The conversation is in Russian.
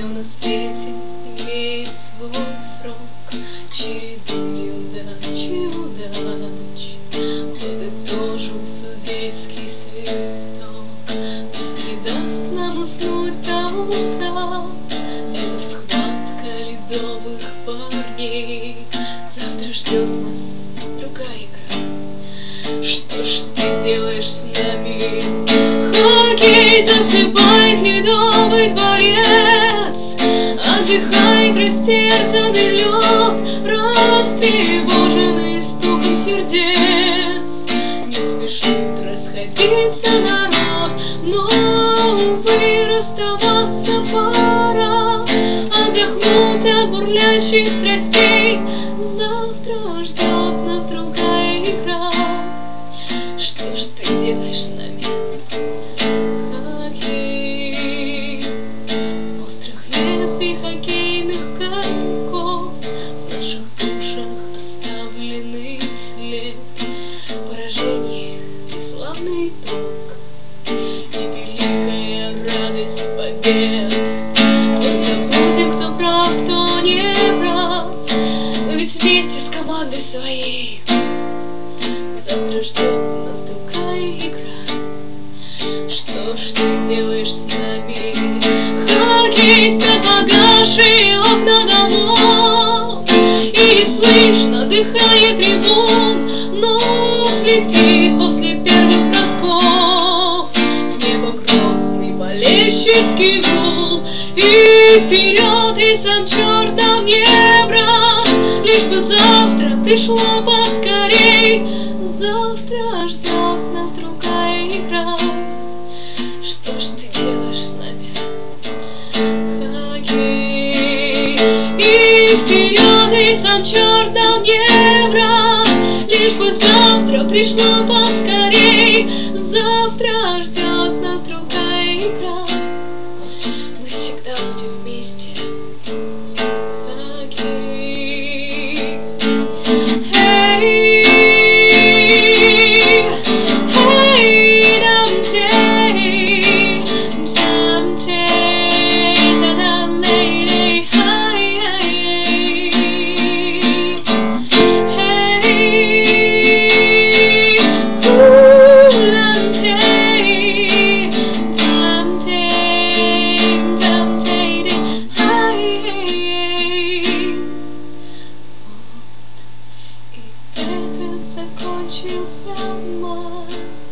на свете имеет свой срок, череду неудач и удач. Подытожил судейский свисток, пусть не даст нам уснуть до утра. Это схватка ледовых парней, завтра ждет нас другая игра. Что ж ты делаешь с нами? Хоккей засыпает ледовый дворец, отдыхает растерзанный лед, растревоженный стуком сердец. Не спешит расходиться народ, но, увы, расставаться пора. Отдохнуть от бурлящих страстей, завтра ждет нас другая игра. Что ж ты делаешь с нами? Хоккей, острых лезвий хоккейных коньков, в наших душах оставленный след поражений и славный итог, и великая радость побед. Мы забудем, кто прав, кто не прав, но ведь вместе с командой своей завтра ждет нас другая игра. Что ж ты делаешь с нами? Хоккей, спят погасшие окна домов, и слышно дыхание трибун, но слетит после первых бросков в небо грозный болельщицкий гул. И вперед, и сам черт нам не брат, лишь бы завтра пришло поскорей. Завтра ждет нас другая игра. Что ж ты делаешь с нами? Хоккей, и вперед, и сам черт нам не брат, лишь бы завтра пришло поскорей. Завтра ждет нас другая игра. Мы всегда будем вместе. Хоккей, закончился май.